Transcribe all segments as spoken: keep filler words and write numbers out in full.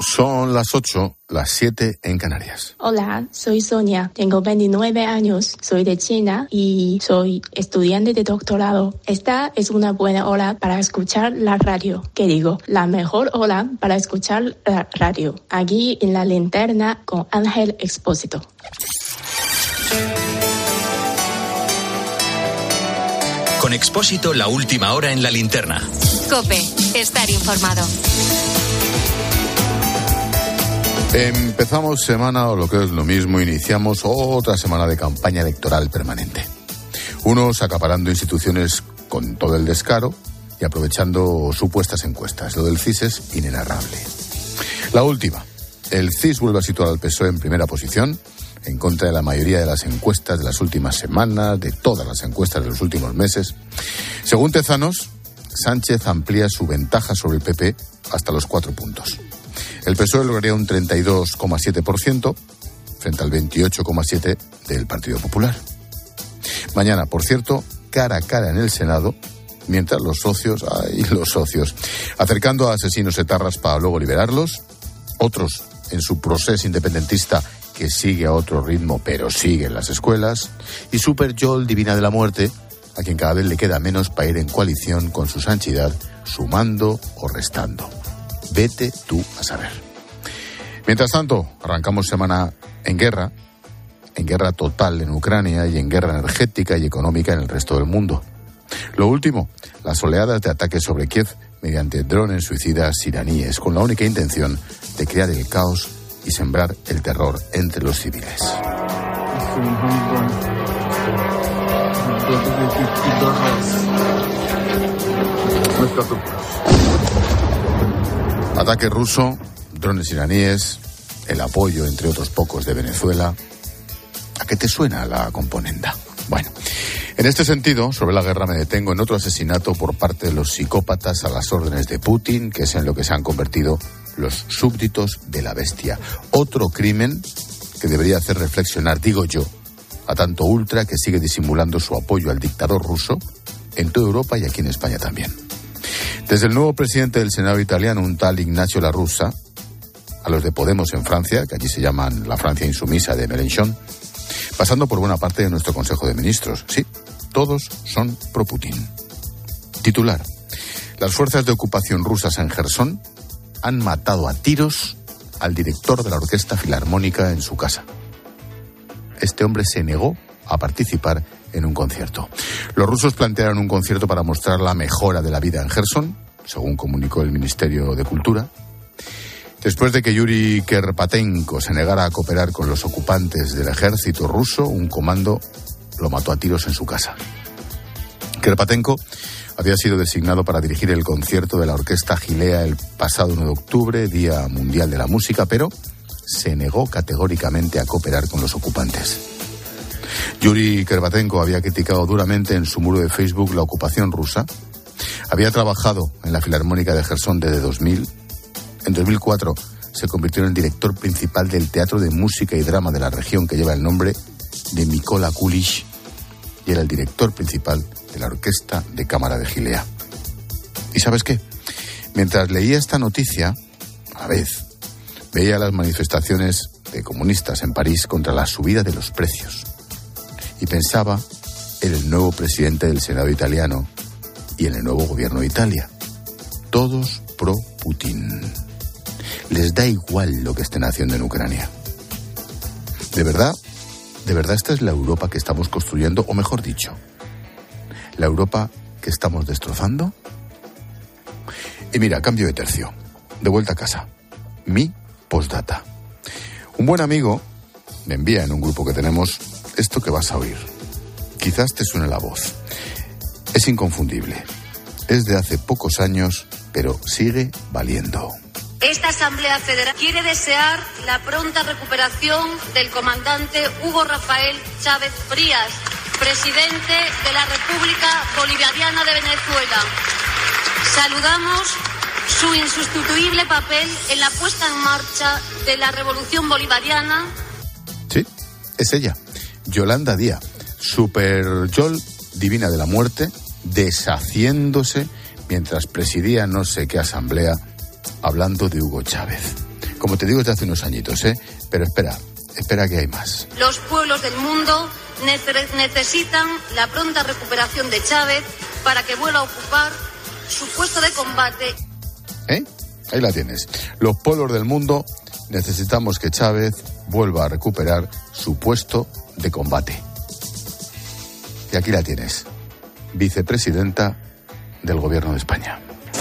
Son las ocho, las siete en Canarias. Hola, soy Sonia, tengo veintinueve años, soy de China y soy estudiante de doctorado. Esta es una buena hora para escuchar la radio. ¿Qué digo? La mejor hora para escuchar la radio. Aquí en La Linterna con Ángel Expósito. Con Expósito, la última hora en La Linterna. COPE, estar informado. Empezamos semana, o lo que es lo mismo, iniciamos otra semana de campaña electoral permanente. Unos acaparando instituciones con todo el descaro y aprovechando supuestas encuestas. Lo del C I S es inenarrable. La última. El C I S vuelve a situar al P S O E en primera posición, en contra de la mayoría de las encuestas de las últimas semanas, de todas las encuestas de los últimos meses. Según Tezanos, Sánchez amplía su ventaja sobre el P P hasta los cuatro puntos. El P S O E lograría un treinta y dos coma siete por ciento frente al veintiocho coma siete por ciento del Partido Popular. Mañana, por cierto, cara a cara en el Senado, mientras los socios, ay, los socios, acercando a asesinos etarras para luego liberarlos, otros en su proceso independentista que sigue a otro ritmo, pero sigue en las escuelas, y Super Yol, Divina de la Muerte, a quien cada vez le queda menos para ir en coalición con su sanchidad, sumando o restando. Vete tú a saber. Mientras tanto, arrancamos semana en guerra, en guerra total en Ucrania y en guerra energética y económica en el resto del mundo. Lo último, las oleadas de ataques sobre Kiev mediante drones suicidas iraníes, con la única intención de crear el caos y sembrar el terror entre los civiles. Ataque ruso, drones iraníes, el apoyo, entre otros pocos, de Venezuela. ¿A qué te suena la componenda? Bueno, en este sentido, sobre la guerra me detengo en otro asesinato por parte de los psicópatas a las órdenes de Putin, que es en lo que se han convertido los súbditos de la bestia. Otro crimen que debería hacer reflexionar, digo yo, a tanto ultra que sigue disimulando su apoyo al dictador ruso en toda Europa y aquí en España también. Desde el nuevo presidente del Senado italiano, un tal Ignacio La Russa, a los de Podemos en Francia, que allí se llaman la Francia insumisa de Mélenchon, pasando por buena parte de nuestro Consejo de Ministros. Sí, todos son pro-Putin. Titular: las fuerzas de ocupación rusas en Jersón han matado a tiros al director de la Orquesta Filarmónica en su casa. Este hombre se negó a participar en un concierto. Los rusos plantearon un concierto para mostrar la mejora de la vida en Jersón, según comunicó el Ministerio de Cultura, después de que Yuri Kerpatenko se negara a cooperar con los ocupantes del ejército ruso. Un comando lo mató a tiros en su casa. Kerpatenko había sido designado para dirigir el concierto de la Orquesta Gilea el pasado uno de octubre, Día Mundial de la Música, pero se negó categóricamente a cooperar con los ocupantes. Yuri Kerpatenko había criticado duramente en su muro de Facebook la ocupación rusa. Había trabajado en la Filarmónica de Jersón desde dos mil. En dos mil cuatro se convirtió en el director principal del Teatro de Música y Drama de la región, que lleva el nombre de Mykola Kulish, y era el director principal de la Orquesta de Cámara de Gilea. ¿Y sabes qué? Mientras leía esta noticia, a la vez, veía las manifestaciones de comunistas en París contra la subida de los precios. Y pensaba en el nuevo presidente del Senado italiano y en el nuevo gobierno de Italia. Todos pro-Putin. Les da igual lo que estén haciendo en Ucrania. ¿De verdad? ¿De verdad esta es la Europa que estamos construyendo? O mejor dicho, ¿la Europa que estamos destrozando? Y mira, cambio de tercio. De vuelta a casa. Mi postdata. Un buen amigo me envía en un grupo que tenemos esto que vas a oír. Quizás te suene la voz. Es inconfundible. Es de hace pocos años, pero sigue valiendo. Esta Asamblea Federal quiere desear la pronta recuperación del comandante Hugo Rafael Chávez Frías, presidente de la República Bolivariana de Venezuela. Saludamos su insustituible papel en la puesta en marcha de la Revolución Bolivariana. Sí, es ella, Yolanda Díaz, Super Yol, Divina de la Muerte, deshaciéndose mientras presidía no sé qué asamblea, hablando de Hugo Chávez. como te digo desde hace unos añitos, ¿eh? Pero espera, espera que hay más. Los pueblos del mundo necesitan la pronta recuperación de Chávez para que vuelva a ocupar su puesto de combate. ¿Eh? Ahí la tienes. Los pueblos del mundo necesitamos que Chávez vuelva a recuperar su puesto de combate. Y aquí la tienes. Vicepresidenta del Gobierno de España.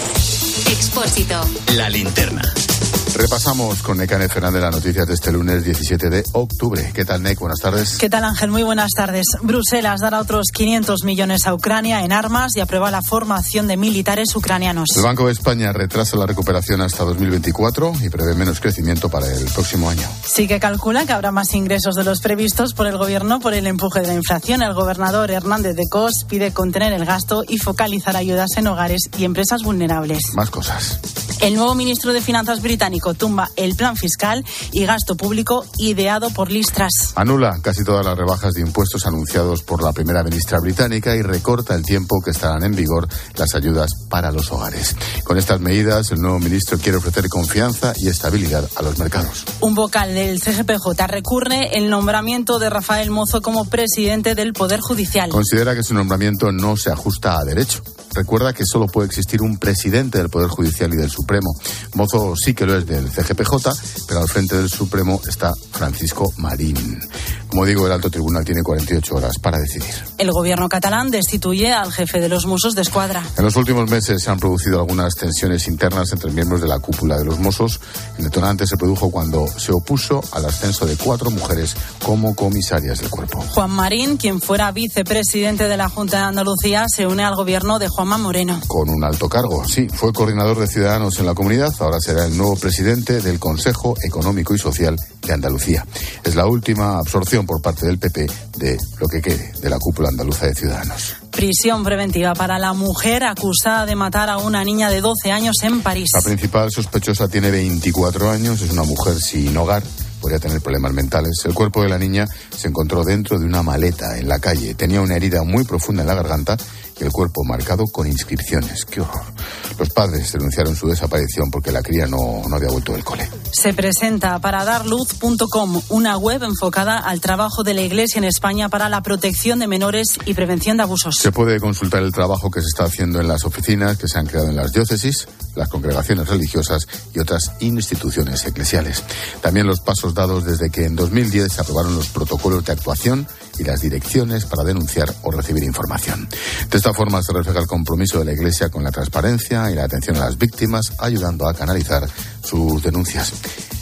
Expósito. La linterna. Repasamos con Nekane Fernández las noticias de este lunes diecisiete de octubre. ¿Qué tal, Nek? Buenas tardes. ¿Qué tal, Ángel? Muy buenas tardes. Bruselas dará otros quinientos millones a Ucrania en armas y aprueba la formación de militares ucranianos. El Banco de España retrasa la recuperación hasta dos mil veinticuatro y prevé menos crecimiento para el próximo año. Sí que calcula que habrá más ingresos de los previstos por el Gobierno por el empuje de la inflación. El gobernador Hernández de Cos pide contener el gasto y focalizar ayudas en hogares y empresas vulnerables. Más cosas. El nuevo ministro de Finanzas británico tumba el plan fiscal y gasto público ideado por Liz Truss. Anula casi todas las rebajas de impuestos anunciados por la primera ministra británica y recorta el tiempo que estarán en vigor las ayudas para los hogares. Con estas medidas, el nuevo ministro quiere ofrecer confianza y estabilidad a los mercados. Un vocal del C G P J recurre el nombramiento de Rafael Mozo como presidente del Poder Judicial. Considera que su nombramiento no se ajusta a derecho. Recuerda que solo puede existir un presidente del Poder Judicial y del Supremo. Mozo sí que lo es del C G P J, pero al frente del Supremo está Francisco Marín. Como digo, el alto tribunal tiene cuarenta y ocho horas para decidir. El gobierno catalán destituye al jefe de los Mossos de Escuadra. En los últimos meses se han producido algunas tensiones internas entre miembros de la cúpula de los Mossos. El detonante se produjo cuando se opuso al ascenso de cuatro mujeres como comisarias del cuerpo. Juan Marín, quien fuera vicepresidente de la Junta de Andalucía, se une al gobierno de Juanma Moreno. Con un alto cargo, sí. Fue coordinador de Ciudadanos en la comunidad, ahora será el nuevo presidente del Consejo Económico y Social de Andalucía. Es la última absorción por parte del P P de lo que quede de la cúpula andaluza de Ciudadanos. Prisión preventiva para la mujer acusada de matar a una niña de doce años en París. La principal sospechosa tiene veinticuatro años, es una mujer sin hogar, podría tener problemas mentales. El cuerpo de la niña se encontró dentro de una maleta en la calle. Tenía una herida muy profunda en la garganta y el cuerpo marcado con inscripciones. ¡Qué horror! Los padres denunciaron su desaparición porque la cría no, no había vuelto del cole. Se presenta para dar luz punto com, una web enfocada al trabajo de la Iglesia en España para la protección de menores y prevención de abusos. Se puede consultar el trabajo que se está haciendo en las oficinas que se han creado en las diócesis, las congregaciones religiosas y otras instituciones eclesiales. También los pasos dados desde que en dos mil diez se aprobaron los protocolos de actuación y las direcciones para denunciar o recibir información. De esta forma se refleja el compromiso de la Iglesia con la transparencia y la atención a las víctimas, ayudando a canalizar sus denuncias.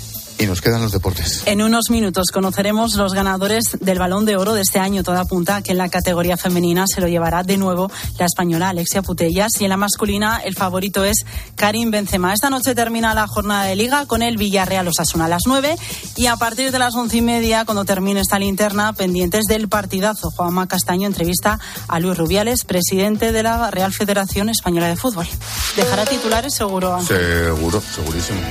Y nos quedan los deportes. En unos minutos conoceremos los ganadores del Balón de Oro de este año. Todo apunta a que en la categoría femenina se lo llevará de nuevo la española Alexia Putellas y en la masculina el favorito es Karim Benzema. Esta noche termina la jornada de Liga con el Villarreal Osasuna a las nueve y a partir de las once y media, cuando termine esta linterna, pendientes del partidazo. Juanma Castaño entrevista a Luis Rubiales, presidente de la Real Federación Española de Fútbol. ¿Dejará titulares seguro? Seguro, segurísimo.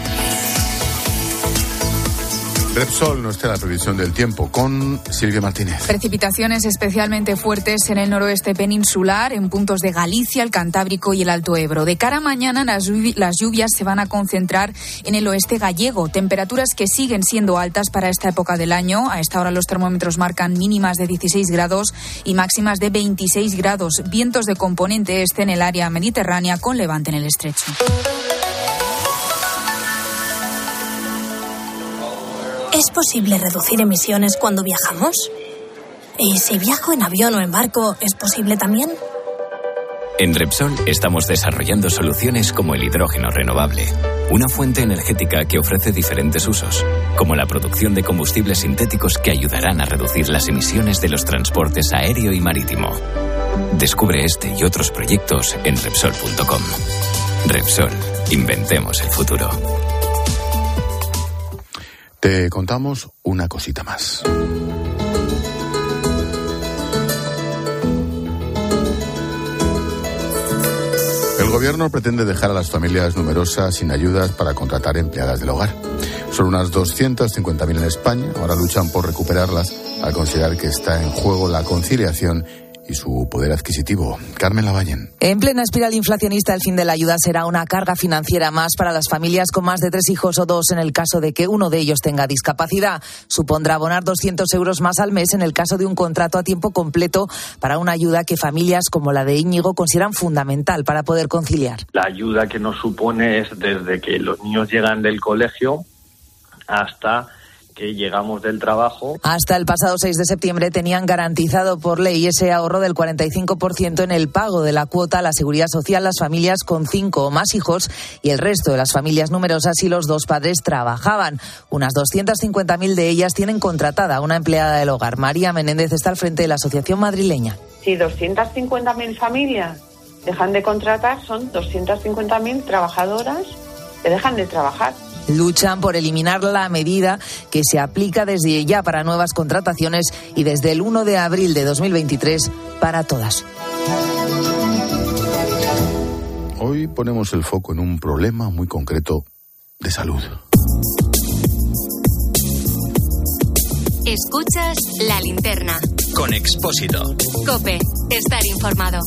Repsol nos trae la previsión del tiempo con Silvia Martínez. Precipitaciones especialmente fuertes en el noroeste peninsular, en puntos de Galicia, el Cantábrico y el Alto Ebro. De cara a mañana, las lluvias se van a concentrar en el oeste gallego. Temperaturas que siguen siendo altas para esta época del año. A esta hora los termómetros marcan mínimas de dieciséis grados y máximas de veintiséis grados. Vientos de componente este en el área mediterránea con levante en el estrecho. ¿Es posible reducir emisiones cuando viajamos? ¿Y si viajo en avión o en barco, es posible también? En Repsol estamos desarrollando soluciones como el hidrógeno renovable, una fuente energética que ofrece diferentes usos, como la producción de combustibles sintéticos que ayudarán a reducir las emisiones de los transportes aéreo y marítimo. Descubre este y otros proyectos en Repsol punto com. Repsol, inventemos el futuro. Te contamos una cosita más. El gobierno pretende dejar a las familias numerosas sin ayudas para contratar empleadas del hogar. Son unas doscientas cincuenta mil en España. Ahora luchan por recuperarlas al considerar que está en juego la conciliación y su poder adquisitivo. Carmen Lavallen. En plena espiral inflacionista, el fin de la ayuda será una carga financiera más para las familias con más de tres hijos o dos en el caso de que uno de ellos tenga discapacidad. Supondrá abonar doscientos euros más al mes en el caso de un contrato a tiempo completo para una ayuda que familias como la de Íñigo consideran fundamental para poder conciliar. La ayuda que nos supone es desde que los niños llegan del colegio hasta que llegamos del trabajo. Hasta el pasado seis de septiembre tenían garantizado por ley ese ahorro del cuarenta y cinco por ciento en el pago de la cuota a la seguridad social las familias con cinco o más hijos y el resto de las familias numerosas y los dos padres trabajaban. Unas doscientas cincuenta mil de ellas tienen contratada una empleada del hogar. María Menéndez está al frente de la asociación madrileña. Si doscientas cincuenta mil familias dejan de contratar, son doscientas cincuenta mil trabajadoras que dejan de trabajar. Luchan por eliminar la medida que se aplica desde ya para nuevas contrataciones y desde el uno de abril de dos mil veintitrés para todas. Hoy ponemos el foco en un problema muy concreto de salud. Escuchas La Linterna. Con Expósito. COPE. Estar informado.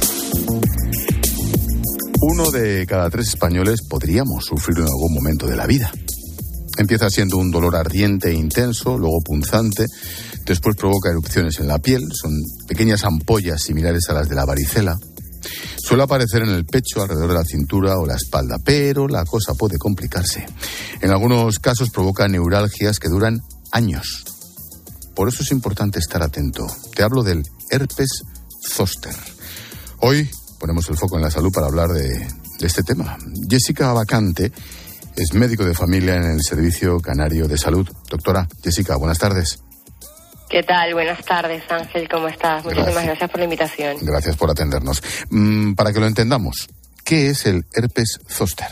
Uno de cada tres españoles podríamos sufrirlo en algún momento de la vida. Empieza siendo un dolor ardiente e intenso, luego punzante, después provoca erupciones en la piel, son pequeñas ampollas similares a las de la varicela. Suele aparecer en el pecho, alrededor de la cintura o la espalda, pero la cosa puede complicarse. En algunos casos provoca neuralgias que duran años. Por eso es importante estar atento. Te hablo del herpes zóster. Hoy ponemos el foco en la salud para hablar de, de este tema. Jessica Bacante es médico de familia en el Servicio Canario de Salud. Doctora Jessica, buenas tardes. ¿Qué tal? Buenas tardes, Ángel, ¿cómo estás? Muchísimas gracias, gracias por la invitación. Gracias por atendernos. Mm, para que lo entendamos, ¿qué es el herpes zóster?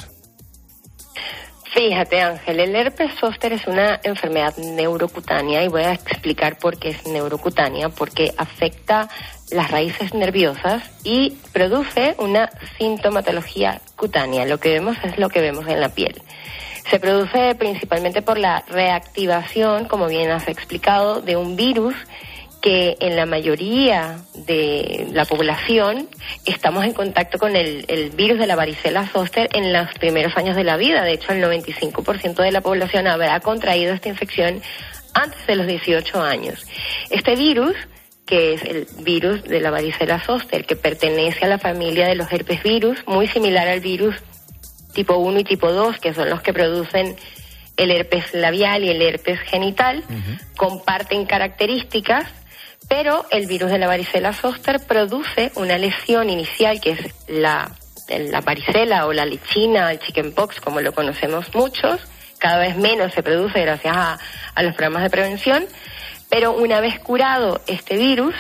Fíjate, Ángel, el herpes zóster es una enfermedad neurocutánea y voy a explicar por qué es neurocutánea, porque afecta las raíces nerviosas y produce una sintomatología cutánea. Lo que vemos es lo que vemos en la piel. Se produce principalmente por la reactivación, como bien has explicado, de un virus que en la mayoría de la población estamos en contacto con el, el virus de la varicela zóster en los primeros años de la vida. De hecho, el noventa y cinco por ciento de la población habrá contraído esta infección antes de los dieciocho años. Este virus, que es el virus de la varicela zóster, que pertenece a la familia de los herpes virus, muy similar al virus tipo uno y tipo dos, que son los que producen el herpes labial y el herpes genital, uh-huh. comparten características, pero el virus de la varicela zóster produce una lesión inicial, que es la, la varicela o la lichina, el chickenpox, como lo conocemos muchos. Cada vez menos se produce gracias a, a los programas de prevención, pero una vez curado este virus,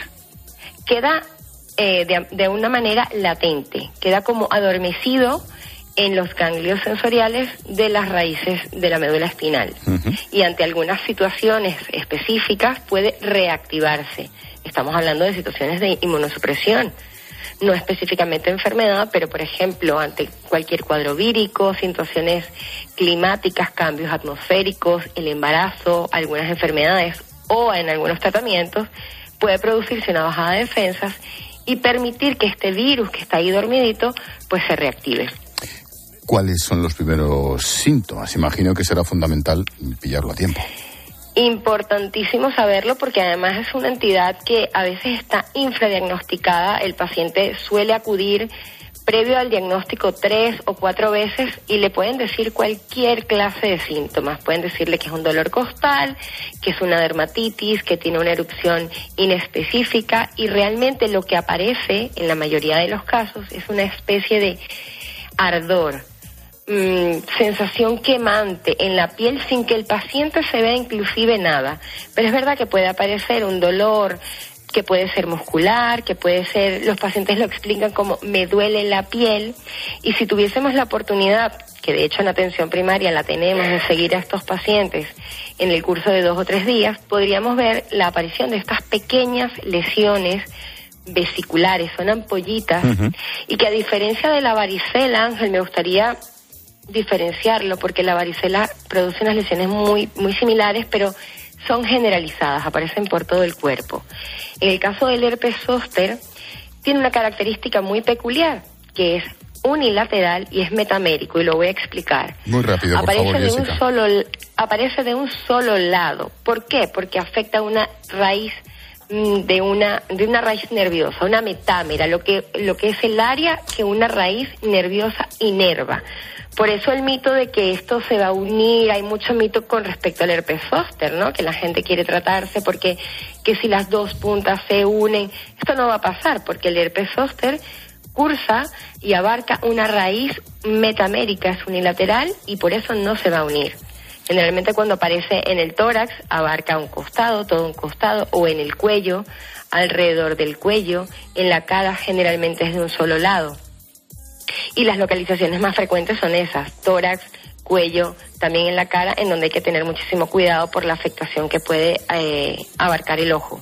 queda eh, de, de una manera latente, queda como adormecido en los ganglios sensoriales de las raíces de la médula espinal. Uh-huh. Y ante algunas situaciones específicas puede reactivarse. Estamos hablando de situaciones de inmunosupresión, no específicamente enfermedad, pero por ejemplo ante cualquier cuadro vírico, situaciones climáticas, cambios atmosféricos, el embarazo, algunas enfermedades o en algunos tratamientos, puede producirse una bajada de defensas y permitir que este virus que está ahí dormidito pues se reactive. ¿Cuáles son los primeros síntomas? Imagino que será fundamental pillarlo a tiempo. Importantísimo saberlo, porque además es una entidad que a veces está infradiagnosticada. El paciente suele acudir previo al diagnóstico tres o cuatro veces y le pueden decir cualquier clase de síntomas. Pueden decirle que es un dolor costal, que es una dermatitis, que tiene una erupción inespecífica, y realmente lo que aparece en la mayoría de los casos es una especie de ardor, mmm, sensación quemante en la piel sin que el paciente se vea inclusive nada. Pero es verdad que puede aparecer un dolor que puede ser muscular, que puede ser, los pacientes lo explican como me duele la piel, y si tuviésemos la oportunidad, que de hecho en atención primaria la tenemos, de seguir a estos pacientes en el curso de dos o tres días, podríamos ver la aparición de estas pequeñas lesiones vesiculares, son ampollitas, uh-huh. y que a diferencia de la varicela, Ángel, me gustaría diferenciarlo, porque la varicela produce unas lesiones muy, muy similares, pero son generalizadas, aparecen por todo el cuerpo. En el caso del herpes zóster, tiene una característica muy peculiar, que es unilateral y es metamérico, y lo voy a explicar. Muy rápido, por aparece favor, de Jessica. un solo aparece de un solo lado. ¿Por qué? Porque afecta a una raíz mm, de una de una raíz nerviosa, una metámera, lo que lo que es el área que una raíz nerviosa inerva. Por eso el mito de que esto se va a unir, hay mucho mito con respecto al herpes zóster, ¿no? Que la gente quiere tratarse porque que si las dos puntas se unen, esto no va a pasar, porque el herpes zóster cursa y abarca una raíz metamérica, es unilateral y por eso no se va a unir. Generalmente cuando aparece en el tórax abarca un costado, todo un costado, o en el cuello, alrededor del cuello, en la cara generalmente es de un solo lado. Y las localizaciones más frecuentes son esas, tórax, cuello, también en la cara, en donde hay que tener muchísimo cuidado por la afectación que puede eh, abarcar el ojo.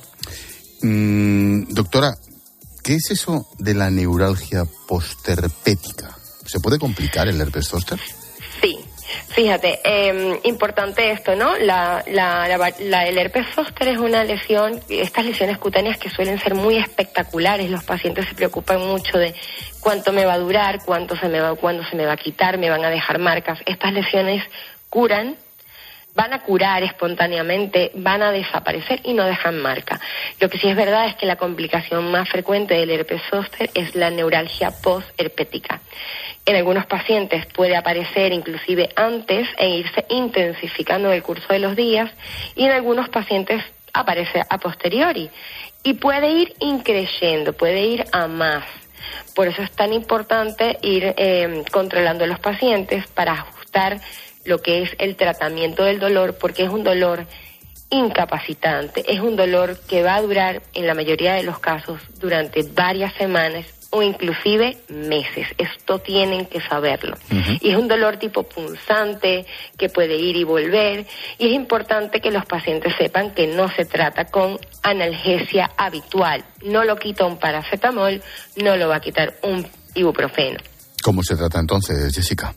Mm, doctora, ¿qué es eso de la neuralgia postherpética? ¿Se puede complicar el herpes zóster? Sí, fíjate, eh, importante esto, ¿no? La, la, la, la, el herpes zóster es una lesión, estas lesiones cutáneas que suelen ser muy espectaculares. Los pacientes se preocupan mucho de cuánto me va a durar, cuánto se me va, cuándo se me va a quitar, me van a dejar marcas. Estas lesiones curan, van a curar espontáneamente, van a desaparecer y no dejan marca. Lo que sí es verdad es que la complicación más frecuente del herpes zóster es la neuralgia postherpética. En algunos pacientes puede aparecer inclusive antes e irse intensificando en el curso de los días, y en algunos pacientes aparece a posteriori y puede ir increyendo, puede ir a más. Por eso es tan importante ir eh, controlando a los pacientes para ajustar lo que es el tratamiento del dolor, porque es un dolor incapacitante, es un dolor que va a durar en la mayoría de los casos durante varias semanas o inclusive meses. Esto tienen que saberlo. Uh-huh. Y es un dolor tipo punzante que puede ir y volver, y es importante que los pacientes sepan que no se trata con analgesia habitual. No lo quita un paracetamol, no lo va a quitar un ibuprofeno. ¿Cómo se trata entonces, Jessica?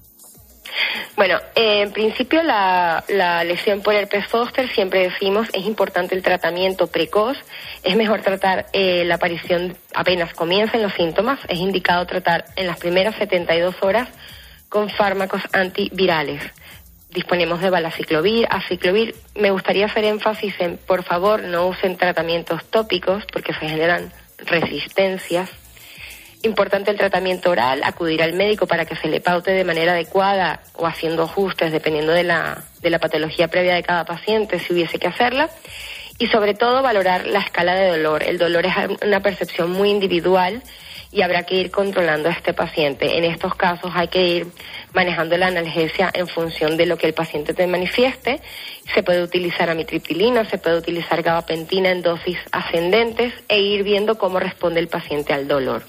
Bueno, eh, en principio la, la lesión por herpes zóster, siempre decimos, es importante el tratamiento precoz. Es mejor tratar eh, la aparición apenas comiencen los síntomas. Es indicado tratar en las primeras setenta y dos horas con fármacos antivirales. Disponemos de valaciclovir, aciclovir. Me gustaría hacer énfasis en, por favor, no usen tratamientos tópicos porque se generan resistencias. Importante el tratamiento oral, acudir al médico para que se le paute de manera adecuada o haciendo ajustes dependiendo de la, de la patología previa de cada paciente, si hubiese que hacerla. Y sobre todo valorar la escala de dolor. El dolor es una percepción muy individual y habrá que ir controlando a este paciente. En estos casos hay que ir manejando la analgesia en función de lo que el paciente te manifieste. Se puede utilizar amitriptilina, se puede utilizar gabapentina en dosis ascendentes e ir viendo cómo responde el paciente al dolor.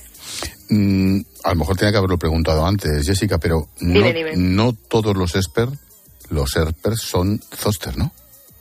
Mm, a lo mejor tenía que haberlo preguntado antes, Jessica, pero no, dime, dime. no todos los esper, los herpes son zóster, ¿no?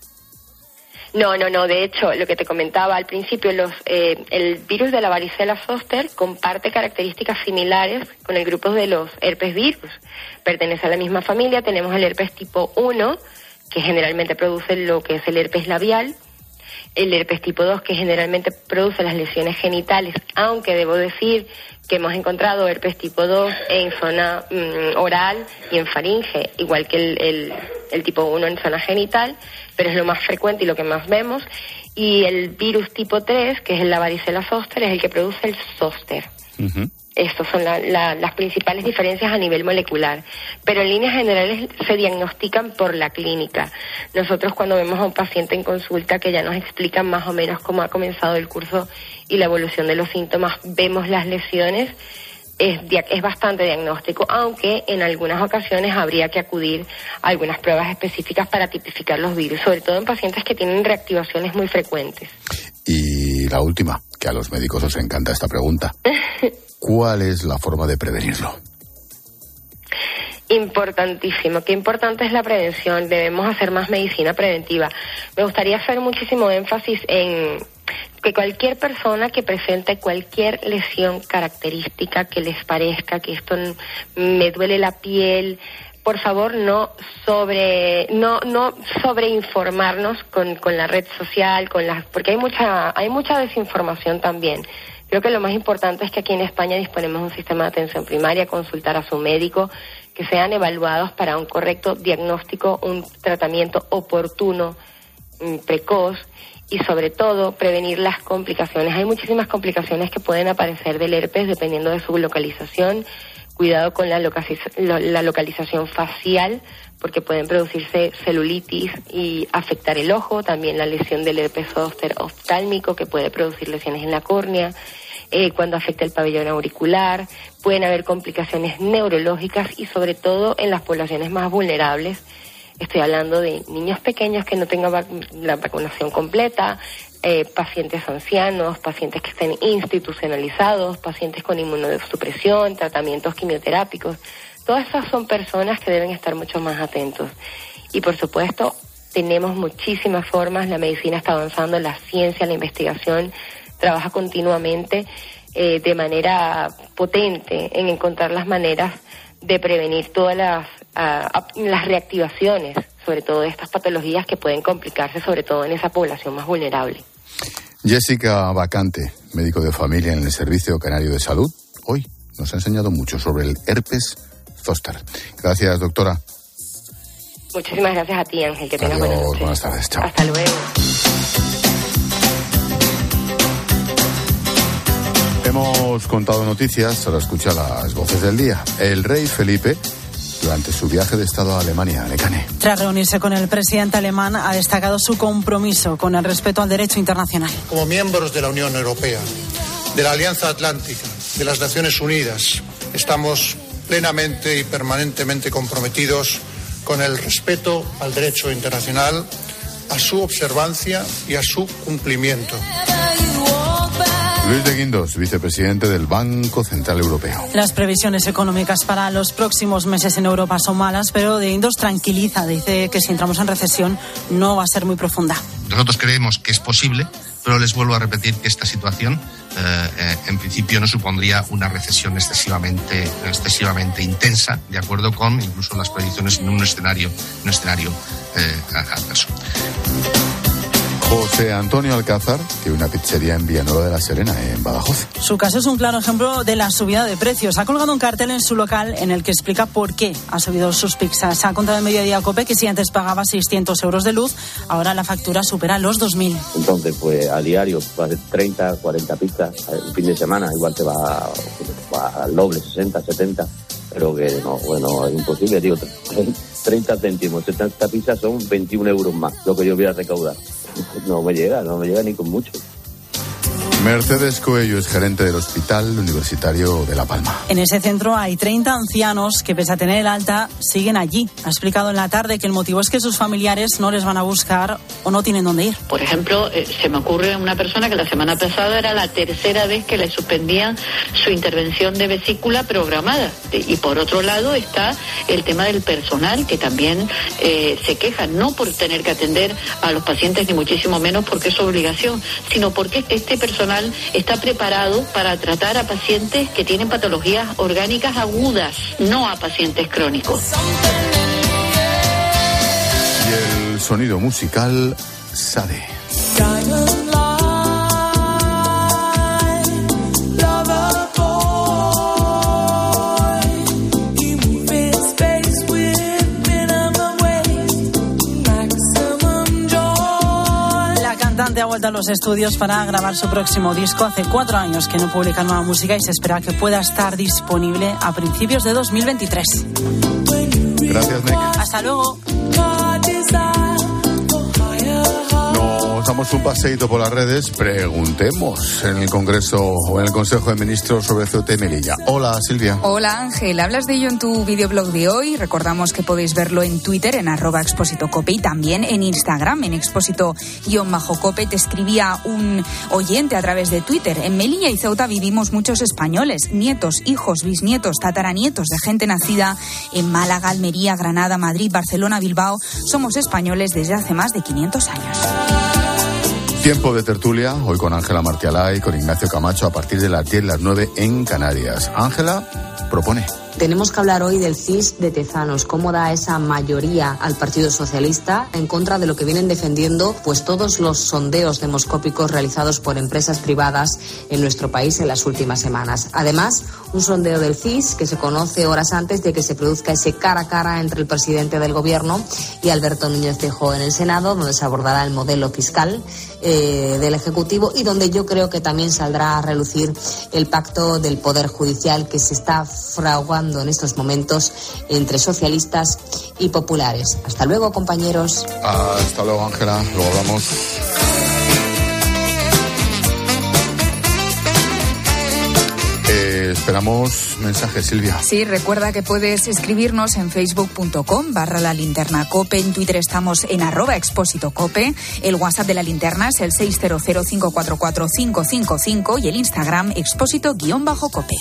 No, no, no. De hecho, lo que te comentaba al principio, los, eh, el virus de la varicela zóster comparte características similares con el grupo de los herpes virus. Pertenece a la misma familia. Tenemos el herpes tipo uno, que generalmente produce lo que es el herpes labial. El herpes tipo dos, que generalmente produce las lesiones genitales, aunque debo decir que hemos encontrado herpes tipo dos en zona mm, oral y en faringe, igual que el, el, el tipo uno en zona genital, pero es lo más frecuente y lo que más vemos. Y el virus tipo tres, que es la varicela zóster, es el que produce el zóster. Uh-huh. Estas son la, la, las principales diferencias a nivel molecular, pero en líneas generales se diagnostican por la clínica. Nosotros cuando vemos a un paciente en consulta que ya nos explican más o menos cómo ha comenzado el curso y la evolución de los síntomas, vemos las lesiones, es, es bastante diagnóstico, aunque en algunas ocasiones habría que acudir a algunas pruebas específicas para tipificar los virus, sobre todo en pacientes que tienen reactivaciones muy frecuentes. Y la última, que a los médicos os encanta esta pregunta. ¿Cuál es la forma de prevenirlo? Importantísimo. Qué importante es la prevención. Debemos hacer más medicina preventiva. Me gustaría hacer muchísimo énfasis en que cualquier persona que presente cualquier lesión característica que les parezca que esto me duele la piel, por favor, no sobre no no sobreinformarnos con, con la red social, con las porque hay mucha hay mucha desinformación también. Creo que lo más importante es que aquí en España disponemos de un sistema de atención primaria, consultar a su médico, que sean evaluados para un correcto diagnóstico, un tratamiento oportuno, precoz, y sobre todo prevenir las complicaciones. Hay muchísimas complicaciones que pueden aparecer del herpes dependiendo de su localización. Cuidado con la, localiz- la localización facial, porque pueden producirse celulitis y afectar el ojo. También la lesión del herpes zóster oftálmico, que puede producir lesiones en la córnea. Eh, cuando afecta el pabellón auricular, pueden haber complicaciones neurológicas y sobre todo en las poblaciones más vulnerables. Estoy hablando de niños pequeños que no tengan vac- la vacunación completa, eh, pacientes ancianos, pacientes que estén institucionalizados, pacientes con inmunosupresión, tratamientos quimioterápicos. Todas esas son personas que deben estar mucho más atentos. Y por supuesto, tenemos muchísimas formas, la medicina está avanzando, la ciencia, la investigación trabaja continuamente eh, de manera potente en encontrar las maneras de prevenir todas las, uh, las reactivaciones, sobre todo de estas patologías que pueden complicarse, sobre todo en esa población más vulnerable. Jessica Bacante, médico de familia en el Servicio Canario de Salud, hoy nos ha enseñado mucho sobre el herpes zóster. Gracias, doctora. Muchísimas gracias a ti, Ángel. Que tengas buenas noches. Buenas tardes. Chao. Hasta luego. Hemos contado noticias, ahora escucha las voces del día. El rey Felipe, durante su viaje de Estado a Alemania, Necane. Tras reunirse con el presidente alemán, ha destacado su compromiso con el respeto al derecho internacional. Como miembros de la Unión Europea, de la Alianza Atlántica, de las Naciones Unidas, estamos plenamente y permanentemente comprometidos con el respeto al derecho internacional, a su observancia y a su cumplimiento. Luis de Guindos, vicepresidente del Banco Central Europeo. Las previsiones económicas para los próximos meses en Europa son malas, pero de Guindos tranquiliza. Dice que si entramos en recesión no va a ser muy profunda. Nosotros creemos que es posible, pero les vuelvo a repetir que esta situación eh, eh, en principio no supondría una recesión excesivamente, excesivamente intensa, de acuerdo con incluso las predicciones en un escenario, un escenario eh, adverso. José Antonio Alcázar, que una pizzería en Villanueva de la Serena, en Badajoz. Su caso es un claro ejemplo de la subida de precios. Ha colgado un cartel en su local en el que explica por qué ha subido sus pizzas. Ha contado en Mediodía COPE que si antes pagaba seiscientos euros de luz, ahora la factura supera los dos mil. Entonces, pues a diario, va a ser treinta, cuarenta pizzas. Un fin de semana igual te va, va al doble, sesenta, setenta. Pero que no, bueno, es imposible, digo, treinta céntimos, setenta pizzas son veintiún euros más, lo que yo voy a recaudar. No me llega, no me llega ni con mucho. Mercedes Coello es gerente del Hospital Universitario de La Palma. En ese centro hay treinta ancianos que, pese a tener el alta, siguen allí. Ha explicado en la tarde que el motivo es que sus familiares no les van a buscar o no tienen dónde ir. Por ejemplo, eh, se me ocurre una persona que la semana pasada era la tercera vez que le suspendían su intervención de vesícula programada. Y por otro lado está el tema del personal, que también eh, se queja, no por tener que atender a los pacientes, ni muchísimo menos porque es su obligación, sino porque este personal está preparado para tratar a pacientes que tienen patologías orgánicas agudas, no a pacientes crónicos. Y el sonido musical Sade. Ha vuelto a los estudios para grabar su próximo disco. Hace cuatro años que no publica nueva música y se espera que pueda estar disponible a principios de dos mil veintitrés. Gracias, Nick. Hasta luego. Nos damos un paseíto por las redes. Preguntemos en el Congreso o en el Consejo de Ministros sobre Ceuta y Melilla. Hola, Silvia. Hola, Ángel. Hablas de ello en tu videoblog de hoy. Recordamos que podéis verlo en Twitter, en arroba Expósito Cope, y también en Instagram, en Expósito-Cope. Te escribía un oyente a través de Twitter. En Melilla y Ceuta vivimos muchos españoles, nietos, hijos, bisnietos, tataranietos de gente nacida en Málaga, Almería, Granada, Madrid, Barcelona, Bilbao. Somos españoles desde hace más de quinientos años. Tiempo de tertulia, hoy con Ángela Martialay y con Ignacio Camacho a partir de las diez, las nueve en Canarias. Ángela propone. Tenemos que hablar hoy del C I S de Tezanos, cómo da esa mayoría al Partido Socialista en contra de lo que vienen defendiendo pues todos los sondeos demoscópicos realizados por empresas privadas en nuestro país en las últimas semanas. Además, un sondeo del C I S que se conoce horas antes de que se produzca ese cara a cara entre el presidente del Gobierno y Alberto Núñez Feijóo en el Senado, donde se abordará el modelo fiscal eh, del Ejecutivo y donde yo creo que también saldrá a relucir el pacto del Poder Judicial que se está fraguando en estos momentos entre socialistas y populares. Hasta luego, compañeros. Hasta luego, Ángela. Luego hablamos. Eh, esperamos mensajes, Silvia. Sí, recuerda que puedes escribirnos en facebook.com barra la linterna cope. En Twitter estamos en arroba expósito cope. El WhatsApp de la linterna es el seis cero cero cinco cuatro cuatro cinco cinco cinco y el Instagram expósito guión bajo cope.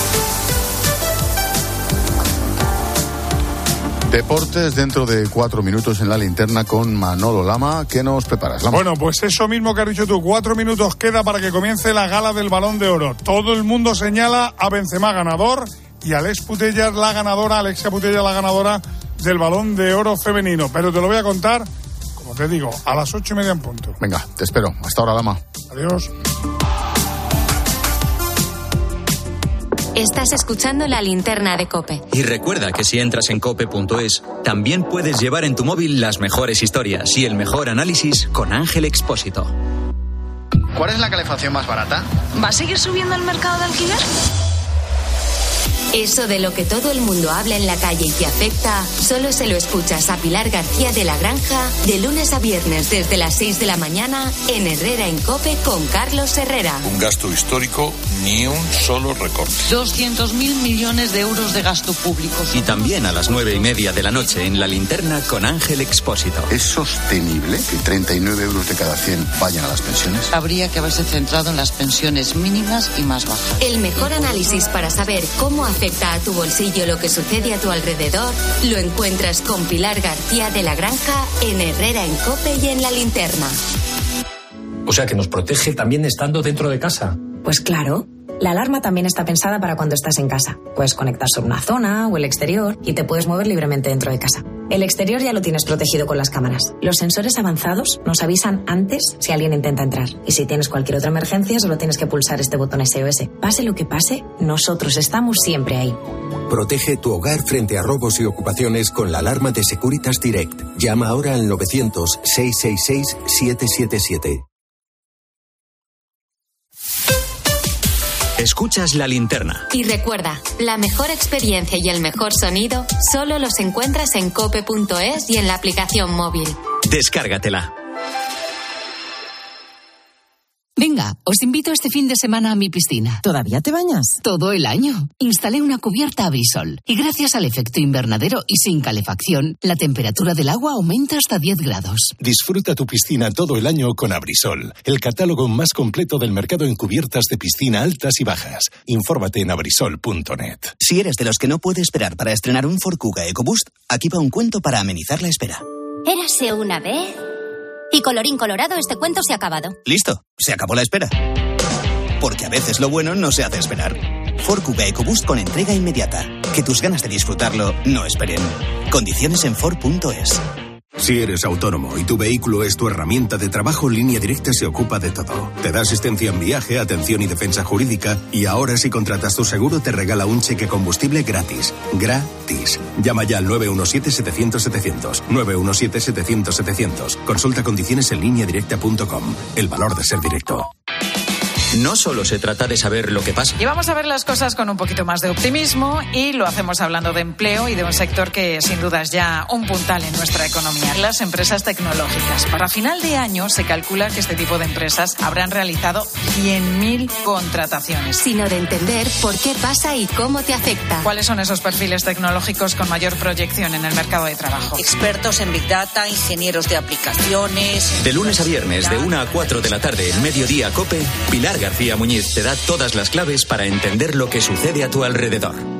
Deportes dentro de cuatro minutos en la linterna con Manolo Lama. ¿Qué nos preparas, Lama? Bueno, pues eso mismo que has dicho tú. Cuatro minutos queda para que comience la gala del Balón de Oro. Todo el mundo señala a Benzema ganador y a Alex Putellas la ganadora, Alexia Putellas la ganadora del Balón de Oro femenino. Pero te lo voy a contar, como te digo, a las ocho y media en punto. Venga, te espero. Hasta ahora, Lama. Adiós. Estás escuchando la linterna de COPE. Y recuerda que si entras en cope punto es, también puedes llevar en tu móvil las mejores historias y el mejor análisis con Ángel Expósito. ¿Cuál es la calefacción más barata? ¿Va a seguir subiendo el mercado de alquiler? Eso de lo que todo el mundo habla en la calle y te afecta, solo se lo escuchas a Pilar García de la Granja de lunes a viernes desde las seis de la mañana en Herrera en COPE con Carlos Herrera. Un gasto histórico, ni un solo recorte. doscientos mil millones de euros de gasto público. Y también a las nueve y media de la noche en la linterna con Ángel Expósito. ¿Es sostenible que treinta y nueve euros de cada cien vayan a las pensiones? Habría que haberse centrado en las pensiones mínimas y más bajas. El mejor análisis para saber cómo afecta a tu bolsillo lo que sucede a tu alrededor lo encuentras con Pilar García de la Granja en Herrera en COPE y en la linterna. O sea que nos protege también estando dentro de casa. Pues claro. La alarma también está pensada para cuando estás en casa. Puedes conectar sobre una zona o el exterior y te puedes mover libremente dentro de casa. El exterior ya lo tienes protegido con las cámaras. Los sensores avanzados nos avisan antes si alguien intenta entrar. Y si tienes cualquier otra emergencia, solo tienes que pulsar este botón S O S. Pase lo que pase, nosotros estamos siempre ahí. Protege tu hogar frente a robos y ocupaciones con la alarma de Securitas Direct. Llama ahora al novecientos, seiscientos sesenta y seis, setecientos setenta y siete. Escuchas la linterna. Y recuerda, la mejor experiencia y el mejor sonido solo los encuentras en cope punto es y en la aplicación móvil. Descárgatela. Venga, os invito este fin de semana a mi piscina. ¿Todavía te bañas? Todo el año. Instalé una cubierta Abrisol y gracias al efecto invernadero y sin calefacción, la temperatura del agua aumenta hasta diez grados. Disfruta tu piscina todo el año con Abrisol, el catálogo más completo del mercado en cubiertas de piscina altas y bajas. Infórmate en abrisol punto net. Si eres de los que no puede esperar para estrenar un Ford Kuga EcoBoost, aquí va un cuento para amenizar la espera. Érase una vez... Y colorín colorado, este cuento se ha acabado. Listo, se acabó la espera. Porque a veces lo bueno no se hace esperar. Ford Kuga EcoBoost con entrega inmediata. Que tus ganas de disfrutarlo no esperen. Condiciones en Ford punto es. Si eres autónomo y tu vehículo es tu herramienta de trabajo, Línea Directa se ocupa de todo. Te da asistencia en viaje, atención y defensa jurídica, y ahora si contratas tu seguro te regala un cheque combustible gratis. Gratis. Llama ya al nueve uno siete, setecientos, setecientos. nueve uno siete, setecientos, setecientos. Consulta condiciones en línea directa punto com. El valor de ser directo. No solo se trata de saber lo que pasa. Y vamos a ver las cosas con un poquito más de optimismo y lo hacemos hablando de empleo y de un sector que sin duda es ya un puntal en nuestra economía, las empresas tecnológicas. Para final de año se calcula que este tipo de empresas habrán realizado cien mil contrataciones. Sino de entender por qué pasa y cómo te afecta. ¿Cuáles son esos perfiles tecnológicos con mayor proyección en el mercado de trabajo? Expertos en Big Data, ingenieros de aplicaciones... De lunes a viernes, de una a cuatro de la tarde, en Mediodía COPE, Pilar García Muñiz te da todas las claves para entender lo que sucede a tu alrededor.